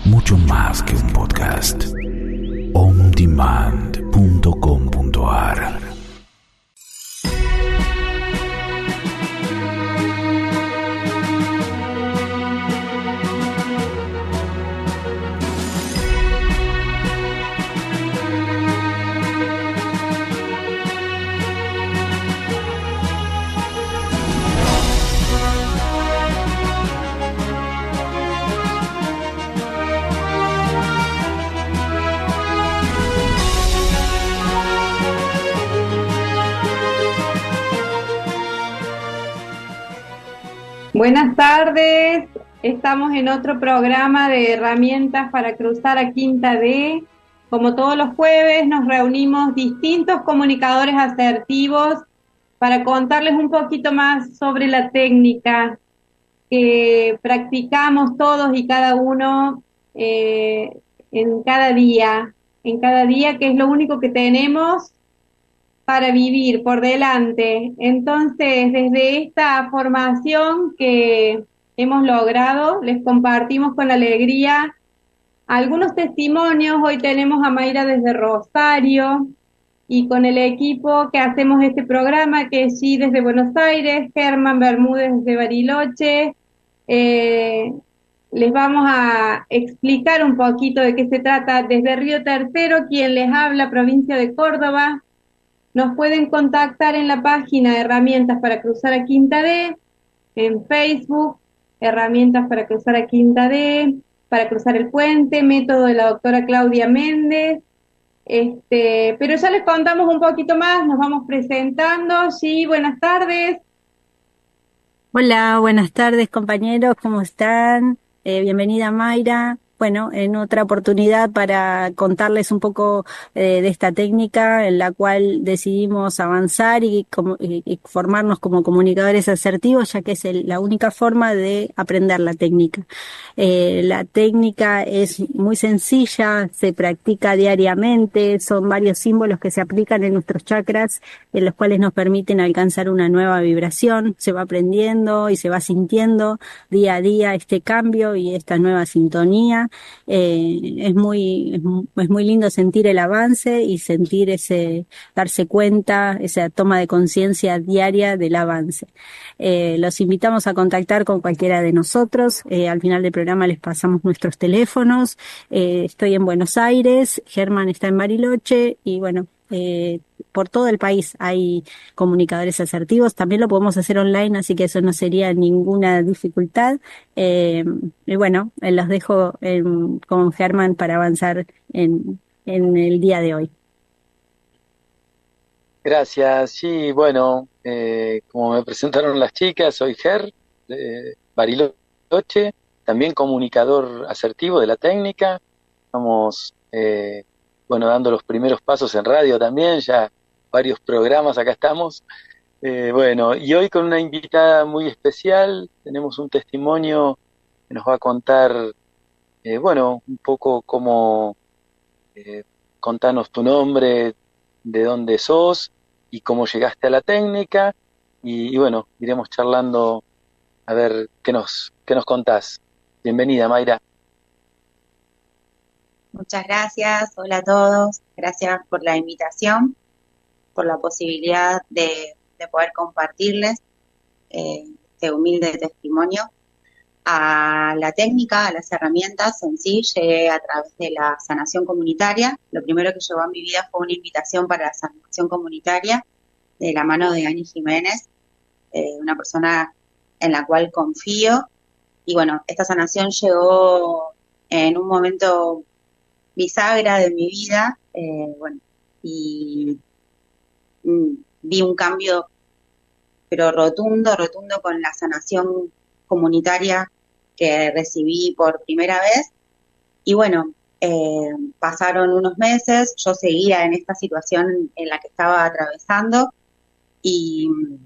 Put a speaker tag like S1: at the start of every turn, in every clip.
S1: mucho más que un podcast. ondemand.com.ar.
S2: Buenas tardes, estamos en otro programa de herramientas para cruzar a Quinta D. Como todos los jueves nos reunimos distintos comunicadores asertivos para contarles un poquito más sobre la técnica que practicamos todos y cada uno en cada día, que es lo único que tenemos para vivir por delante. Entonces, desde esta formación que hemos logrado, les compartimos con alegría algunos testimonios. Hoy tenemos a Mayra desde Rosario y con el equipo que hacemos este programa, que es G desde Buenos Aires, Germán Bermúdez desde Bariloche. Les vamos a explicar un poquito de qué se trata desde Río Tercero, quien les habla, provincia de Córdoba. Nos pueden contactar en la página de Herramientas para Cruzar a Quinta D, en Facebook, Herramientas para Cruzar a Quinta D, para cruzar el puente, método de la doctora Claudia Méndez. Pero ya les contamos un poquito más, nos vamos presentando. Sí, buenas tardes.
S3: Hola, buenas tardes compañeros, ¿cómo están? Bienvenida Mayra. Bueno, en otra oportunidad para contarles un poco de esta técnica en la cual decidimos avanzar y formarnos como comunicadores asertivos, ya que es la única forma de aprender la técnica. La técnica es muy sencilla, se practica diariamente, son varios símbolos que se aplican en nuestros chakras, en los cuales nos permiten alcanzar una nueva vibración. Se va aprendiendo y se va sintiendo día a día este cambio y esta nueva sintonía. Es muy lindo sentir el avance y sentir darse cuenta, esa toma de conciencia diaria del avance. Los invitamos a contactar con cualquiera de nosotros. Al final del programa les pasamos nuestros teléfonos. Estoy en Buenos Aires, Germán está en Bariloche y bueno, por todo el país hay comunicadores asertivos. También lo podemos hacer online, así que eso no sería ninguna dificultad. Y bueno, los dejo con Germán para avanzar en el día de hoy.
S4: Gracias. Sí, bueno, como me presentaron las chicas, soy Ger, de Bariloche, también comunicador asertivo de la técnica. Estamos, dando los primeros pasos en radio también, ya varios programas, acá estamos. Y hoy con una invitada muy especial, tenemos un testimonio que nos va a contar, un poco cómo, contanos tu nombre, de dónde sos y cómo llegaste a la técnica y iremos charlando a ver qué nos contás. Bienvenida, Mayra.
S5: Muchas gracias, hola a todos, gracias por la invitación, por la posibilidad de poder compartirles este humilde testimonio. A la técnica, a las herramientas en sí, llegué a través de la sanación comunitaria. Lo primero que llegó a mi vida fue una invitación para la sanación comunitaria de la mano de Ani Jiménez, una persona en la cual confío. Y bueno, esta sanación llegó en un momento bisagra de mi vida, y vi un cambio, pero rotundo con la sanación comunitaria que recibí por primera vez. Y bueno, pasaron unos meses, yo seguía en esta situación en la que estaba atravesando y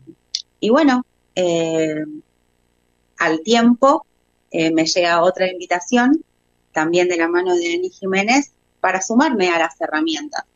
S5: al tiempo me llega otra invitación, también de la mano de Ani Jiménez, para sumarme a las herramientas.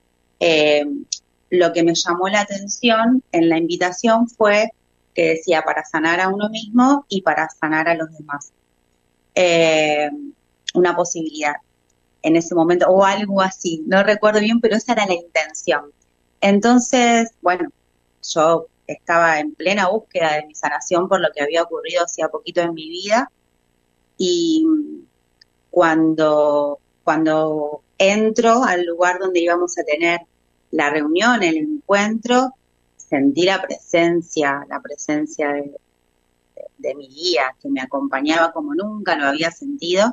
S5: Lo que me llamó la atención en la invitación fue que decía para sanar a uno mismo y para sanar a los demás. una posibilidad en ese momento, o algo así, no recuerdo bien, pero esa era la intención. Entonces, bueno, yo estaba en plena búsqueda de mi sanación por lo que había ocurrido hacía poquito en mi vida, y cuando entro al lugar donde íbamos a tener la reunión, el encuentro, sentí la presencia de mi guía, que me acompañaba como nunca lo había sentido.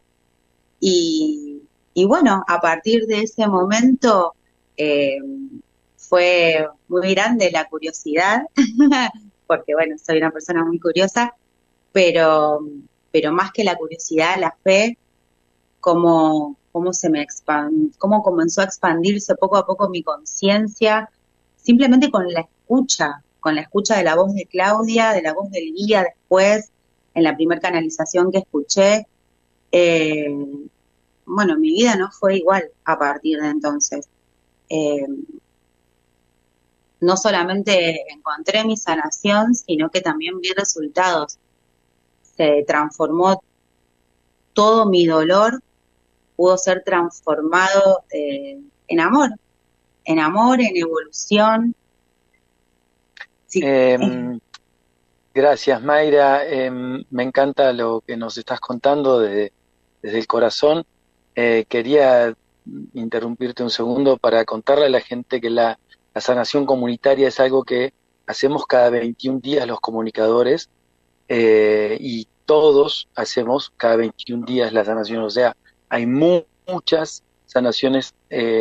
S5: Y bueno, a partir de ese momento eh, fue muy grande la curiosidad, porque bueno, soy una persona muy curiosa, pero, pero más que la curiosidad, la fe, cómo se me cómo comenzó a expandirse poco a poco mi conciencia, simplemente con la escucha de la voz de Claudia, de la voz del guía después, en la primer canalización que escuché. eh, bueno, mi vida no fue igual a partir de entonces. Eh, no solamente encontré mi sanación, sino que también vi resultados. Se transformó todo mi dolor, pudo ser transformado en amor, en evolución. Sí.
S4: Gracias, Mayra. Me encanta lo que nos estás contando desde el corazón. Quería interrumpirte un segundo para contarle a la gente que la sanación comunitaria es algo que hacemos cada 21 días los comunicadores, y todos hacemos cada 21 días la sanación. O sea, hay muchas sanaciones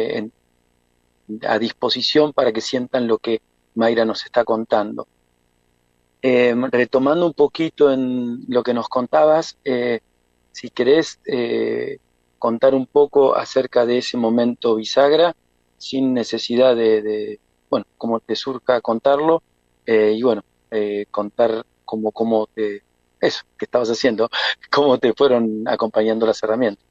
S4: a disposición para que sientan lo que Mayra nos está contando. Retomando un poquito en lo que nos contabas, si querés contar un poco acerca de ese momento bisagra, sin necesidad bueno, cómo te surja contarlo, y bueno, contar eso que estabas haciendo, cómo te fueron acompañando las herramientas.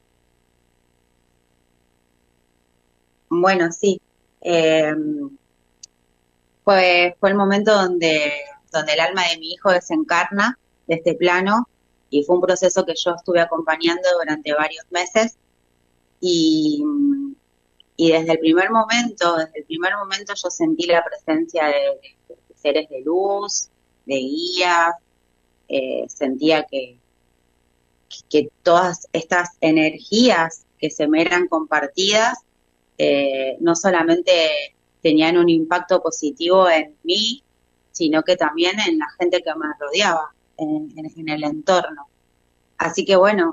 S5: Bueno, sí. Eh, fue el momento donde el alma de mi hijo desencarna de este plano, y fue un proceso que yo estuve acompañando durante varios meses, y, y desde el primer momento yo sentí la presencia de seres de luz, de guías. Sentía que todas estas energías que se me eran compartidas, no solamente tenían un impacto positivo en mí, sino que también en la gente que me rodeaba, en el entorno. Así que bueno,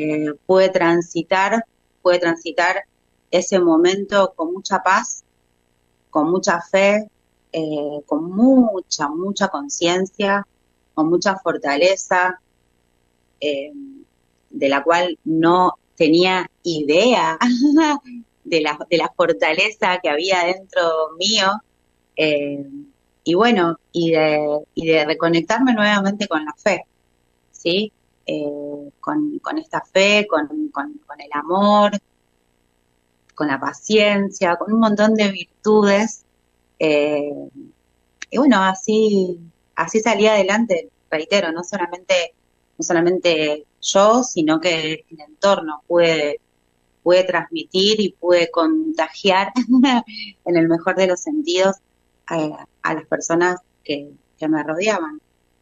S5: pude transitar ese momento con mucha paz, con mucha fe, con mucha conciencia, con mucha fortaleza, eh, de la cual no tenía idea de la fortaleza que había dentro mío. eh, y bueno, y de reconectarme nuevamente con la fe, ¿sí? Con esta fe, con el amor, con la paciencia, con un montón de virtudes. eh, y bueno, así salí adelante, reitero, no solamente yo, sino que el entorno pude transmitir y pude contagiar en el mejor de los sentidos a las personas que me rodeaban.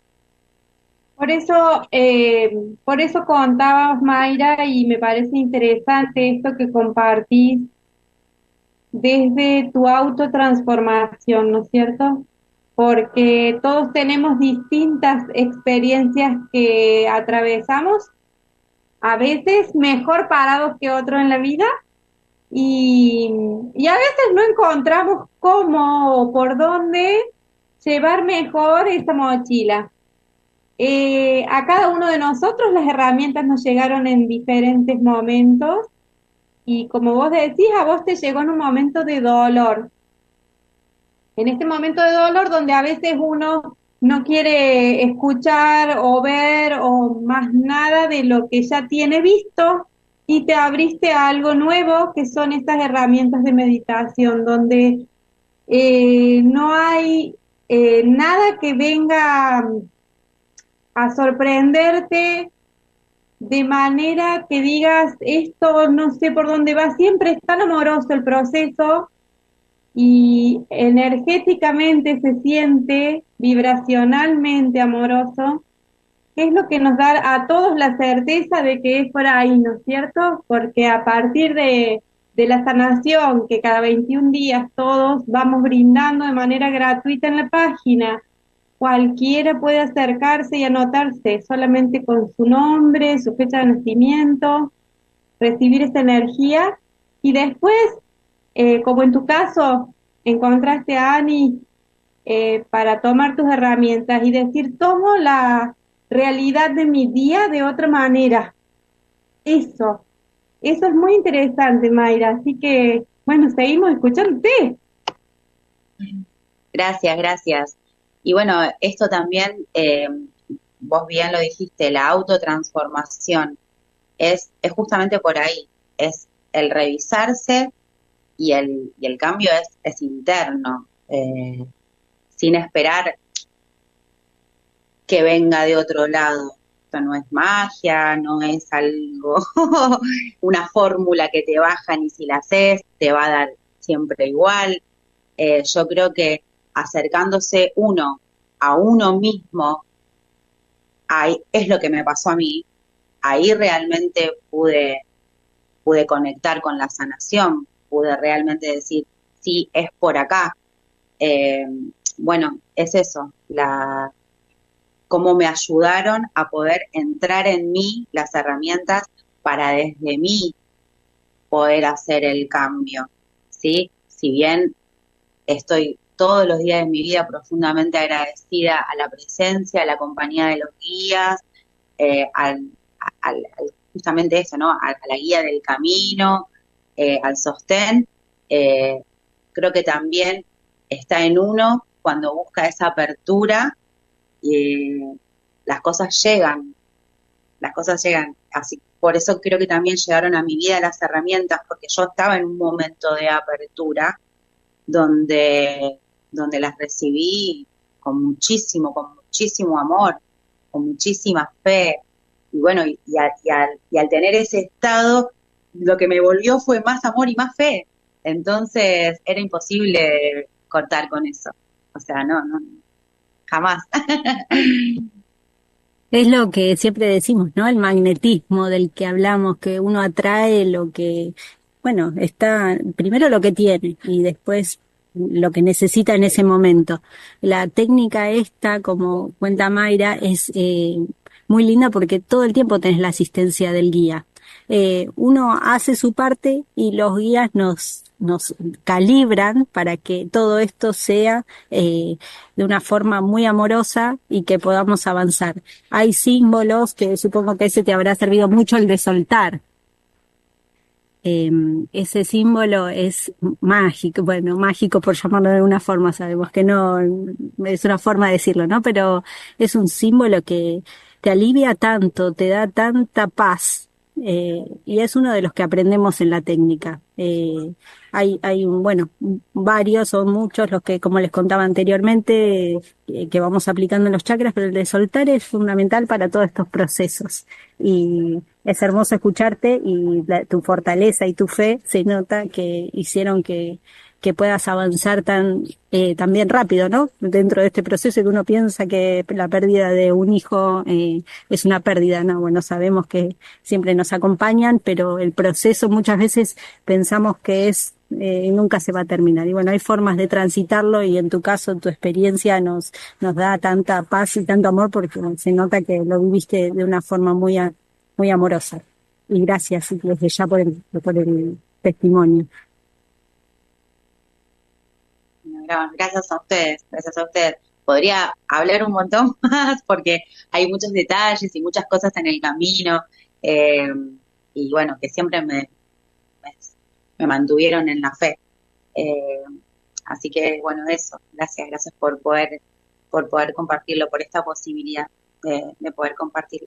S2: Por eso contabas, Mayra, y me parece interesante esto que compartís desde tu autotransformación, ¿no es cierto? Porque todos tenemos distintas experiencias que atravesamos, a veces mejor parados que otros en la vida, y, y a veces no encontramos cómo o por dónde llevar mejor esta mochila. A cada uno de nosotros las herramientas nos llegaron en diferentes momentos, y como vos decís, a vos te llegó en un momento de dolor. En este momento de dolor donde a veces uno no quiere escuchar o ver o más nada de lo que ya tiene visto, y te abriste a algo nuevo que son estas herramientas de meditación donde no hay nada que venga a sorprenderte de manera que digas, esto no sé por dónde va, siempre es tan amoroso el proceso y energéticamente se siente vibracionalmente amoroso, que es lo que nos da a todos la certeza de que es por ahí, ¿no es cierto? Porque a partir de la sanación que cada 21 días todos vamos brindando de manera gratuita en la página, cualquiera puede acercarse y anotarse solamente con su nombre, su fecha de nacimiento, recibir esa energía y después, como en tu caso, encontraste a Ani para tomar tus herramientas y decir, tomo la realidad de mi día de otra manera. Eso, eso es muy interesante, Mayra. Así que, bueno, seguimos escuchándote.
S5: Gracias, gracias. Y bueno, esto también, vos bien lo dijiste, la autotransformación es justamente por ahí, es el revisarse y el cambio es interno, sin esperar que venga de otro lado. Esto no es magia, no es algo, una fórmula que te bajan y si la haces te va a dar siempre igual. Yo creo que acercándose uno a uno mismo, ahí es lo que me pasó a mí, ahí realmente pude conectar con la sanación, pude realmente decir, sí, es por acá. Eh, bueno, es eso, cómo me ayudaron a poder entrar en mí las herramientas para desde mí poder hacer el cambio, ¿sí? Si bien estoy todos los días de mi vida profundamente agradecida a la presencia, a la compañía de los guías, justamente eso, ¿no? A la guía del camino, al sostén. Creo que también está en uno cuando busca esa apertura, las cosas llegan, así, por eso creo que también llegaron a mi vida las herramientas, porque yo estaba en un momento de apertura donde las recibí con muchísimo amor, con muchísima fe, y bueno, y al tener ese estado, lo que me volvió fue más amor y más fe, entonces era imposible cortar con eso, o sea, no, jamás.
S3: Es lo que siempre decimos, ¿no? El magnetismo del que hablamos, que uno atrae lo que, bueno, está primero lo que tiene y después lo que necesita en ese momento. La técnica esta, como cuenta Mayra, es muy linda porque todo el tiempo tenés la asistencia del guía. Uno hace su parte y los guías nos calibran para que todo esto sea de una forma muy amorosa y que podamos avanzar. Hay símbolos que supongo que ese te habrá servido mucho, el de soltar. Ese símbolo es mágico, bueno, mágico por llamarlo de alguna forma, sabemos que no es una forma de decirlo, ¿no? Pero es un símbolo que te alivia tanto, te da tanta paz, y es uno de los que aprendemos en la técnica. Bueno, varios, son muchos los que, como les contaba anteriormente, que vamos aplicando en los chakras, pero el de soltar es fundamental para todos estos procesos. Y es hermoso escucharte y tu fortaleza y tu fe se nota que hicieron que puedas avanzar también rápido, ¿no? Dentro de este proceso que uno piensa que la pérdida de un hijo es una pérdida, ¿no? Bueno, sabemos que siempre nos acompañan, pero el proceso muchas veces pensamos que nunca se va a terminar. Y bueno, hay formas de transitarlo y en tu caso, tu experiencia nos da tanta paz y tanto amor porque se nota que lo viviste de una forma muy amorosa. Y gracias desde ya por el testimonio.
S5: Gracias a ustedes, gracias a ustedes. Podría hablar un montón más porque hay muchos detalles y muchas cosas en el camino, y bueno, que siempre me mantuvieron en la fe. Así que bueno, eso, gracias por poder compartirlo, por esta posibilidad de poder compartirlo.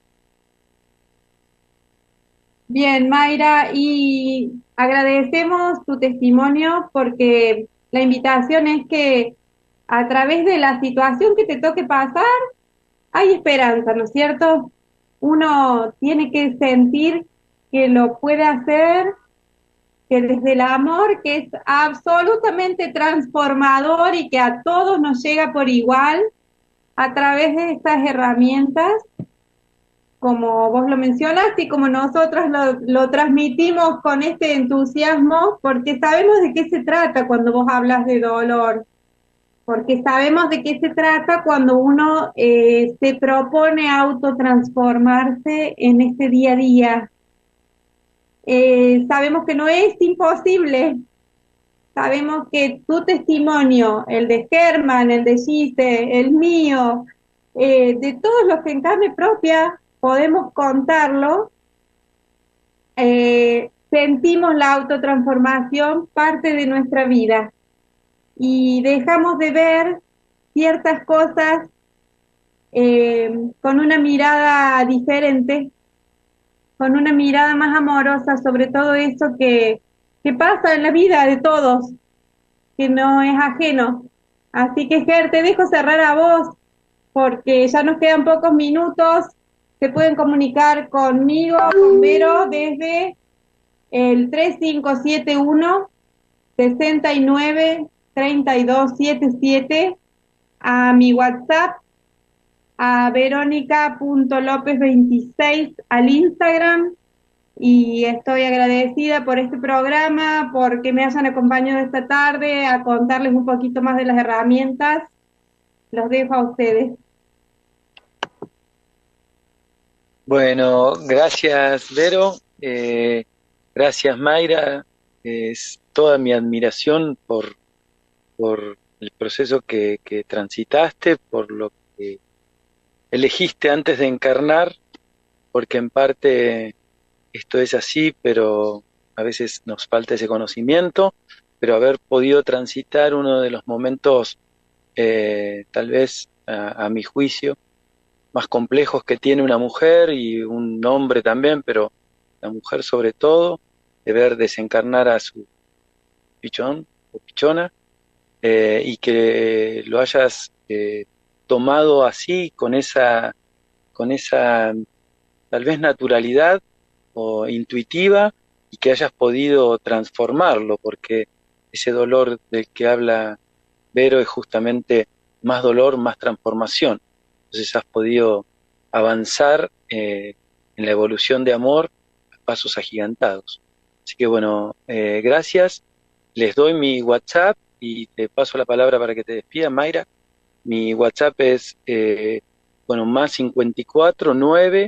S2: Bien, Mayra, y agradecemos tu testimonio porque la invitación es que a través de la situación que te toque pasar, hay esperanza, ¿no es cierto? uno tiene que sentir que lo puede hacer, que desde el amor, que es absolutamente transformador y que a todos nos llega por igual a través de estas herramientas, como vos lo mencionaste y como nosotros lo transmitimos con este entusiasmo, porque sabemos de qué se trata cuando vos hablas de dolor, porque sabemos de qué se trata cuando uno se propone autotransformarse en este día a día. Sabemos que no es imposible, sabemos que tu testimonio, el de Germán, el de Gise, el mío, de todos los que en carne propia podemos contarlo, sentimos la autotransformación parte de nuestra vida y dejamos de ver ciertas cosas con una mirada diferente, con una mirada más amorosa sobre todo eso que pasa en la vida de todos, que no es ajeno. Así que, Ger, te dejo cerrar a vos, porque ya nos quedan pocos minutos. Se pueden comunicar conmigo, con Vero, desde el 3571 69 3277, a mi WhatsApp, a verónica.lopez26 al Instagram, y estoy agradecida por este programa, porque me hayan acompañado esta tarde a contarles un poquito más de las herramientas. Los dejo a ustedes.
S4: Bueno, gracias Vero, gracias Mayra, es toda mi admiración por el proceso que transitaste, por lo que elegiste antes de encarnar, porque en parte esto es así, pero a veces nos falta ese conocimiento, pero haber podido transitar uno de los momentos, tal vez a mi juicio, más complejos que tiene una mujer y un hombre también, pero la mujer sobre todo, de ver desencarnar a su pichón o pichona, y que lo hayas tomado así, con esa tal vez naturalidad o intuitiva, y que hayas podido transformarlo, porque ese dolor del que habla Vero es justamente más dolor, más transformación. Entonces has podido avanzar en la evolución de amor a pasos agigantados. Así que bueno, gracias. Les doy mi WhatsApp y te paso la palabra para que te despidas, Mayra. Mi WhatsApp es, más 54 9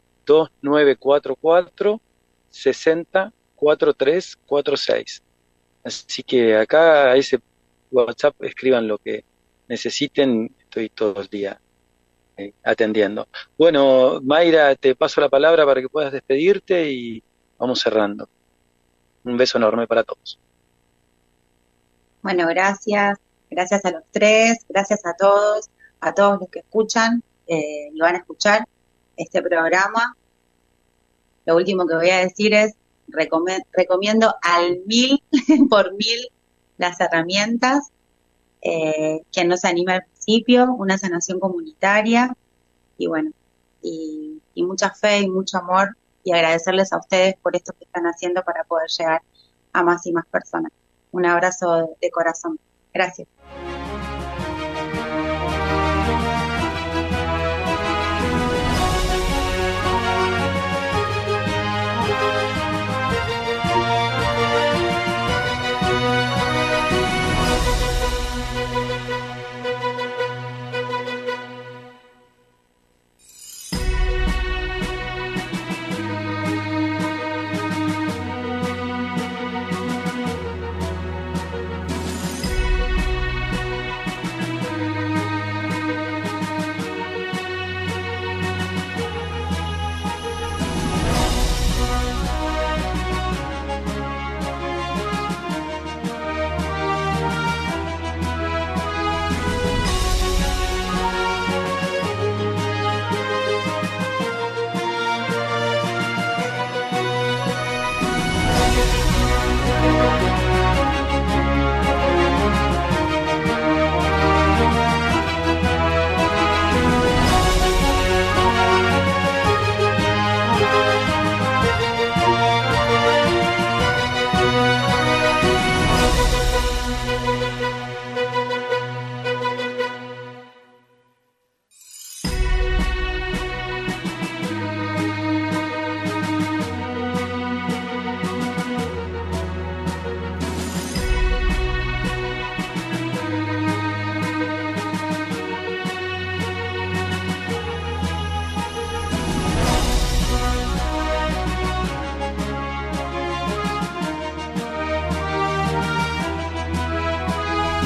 S4: 2944 60 43 46. Así que acá a ese WhatsApp escriban lo que necesiten, estoy todo el día atendiendo. Bueno, Mayra, te paso la palabra para que puedas despedirte y vamos cerrando. Un beso enorme para todos.
S5: Bueno, gracias a los tres, gracias a todos los que escuchan y van a escuchar este programa. Lo último que voy a decir es, recomiendo al 1000% las herramientas. Quien no se anima al principio, una sanación comunitaria, y bueno, y mucha fe y mucho amor, y agradecerles a ustedes por esto que están haciendo para poder llegar a más y más personas. Un abrazo de corazón. Gracias.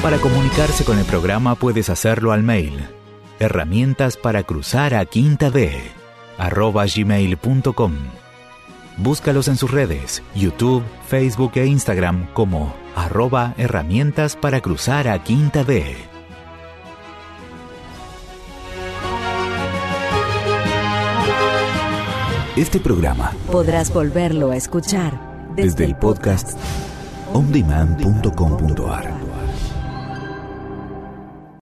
S1: Para comunicarse con el programa puedes hacerlo al mail herramientasparaCruzarAQuintaD@gmail.com. Búscalos en sus redes, YouTube, Facebook e Instagram como @herramientasparaCruzarAQuintaD. Este programa
S6: podrás volverlo a escuchar
S1: desde el podcast ondemand.com.ar.